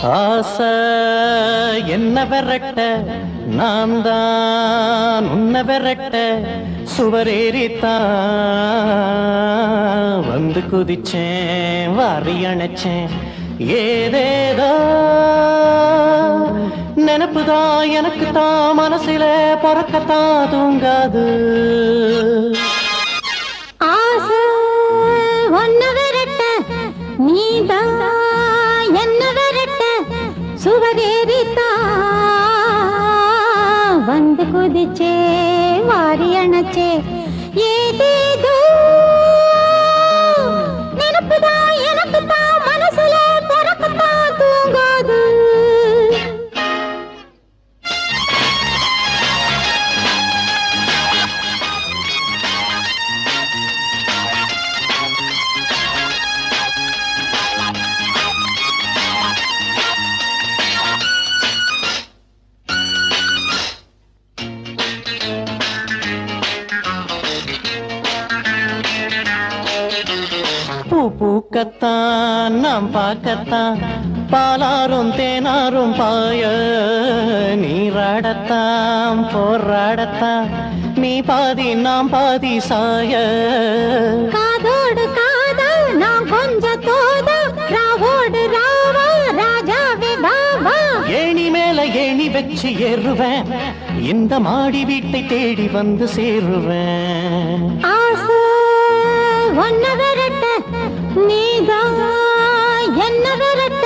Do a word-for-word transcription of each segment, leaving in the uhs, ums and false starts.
ஆசை என்ன விரட்ட நான் தான் உன்னை விரட்ட சுவரேறித்தான் வந்து குதிச்சேன் வாரி அணைச்சேன் ஏதேதோ நினப்புதான் எனக்கு தான் மனசில பொறக்கத்தான் தூங்காது ஆசை ஒன்ன விரட்ட நீதான் என்ன விரட்ட சுவரேறித்தான் வந்து குதிச்சே வாரி அணைச்சே ஏதேதோ நினப்புதான் எனக்கு தான் மனசுல பொறக்கத்தான் தூங்காது பூ பூக்கத்தான் நாம் பார்க்கத்தான் பாலாரும் தேனாரும் பாய நீராடத்தான் போராடத்தான் நீ பாதி நாம் பாதி சாய காதோடு காதா நான் கொஞ்ச தோதா ராவோடு ராவா ராஜாவே பாவா ஏணி மேல ஏணி வச்சு ஏறுவேன் இந்த மாடி வீட்டை தேடி வந்து சேருவேன் ஆசை ஒன்ன விரட்ட நீதான் என்ன விரட்ட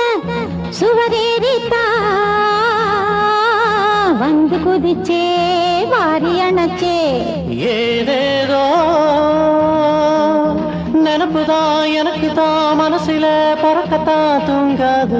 சுவரேறித்தான் வந்து குதிச்சே வாரி அணைச்சே ஏதேதோ நினப்புதான் எனக்கு தான் மனசில பொறக்கத்தான் தூங்காது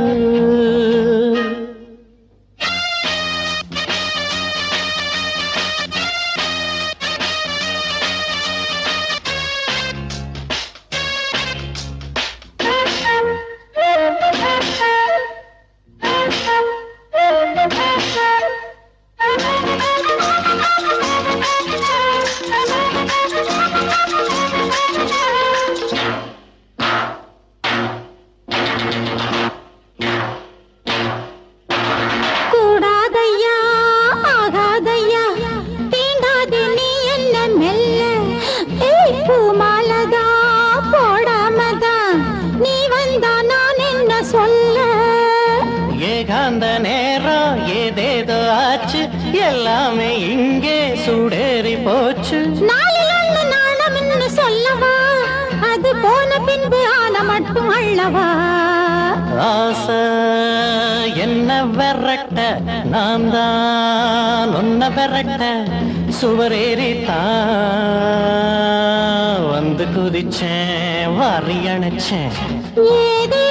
கூடாதையா ஆகாதையா தீண்டாதே நீ என்ன மெல்ல ஏய் பூமாலதா போடாமதா நீ வந்தா நான் என்ன சொல்ல ஏகாந்த நேரம் ஏதேதோ ஆச்சு எல்லாமே இங்கே சூடேறி போச்சு நாளில் ஒண்ணு நாணம் என்று சொல்லவா அது போன பின்பு ஆன மட்டும் அள்ளவா ஆசை என்ன விரட்ட நான் தான் உன்னை விரட்ட சுவரேறித்தான் வந்து குதிச்சேன் வாரி அணைச்சேன் ஏதே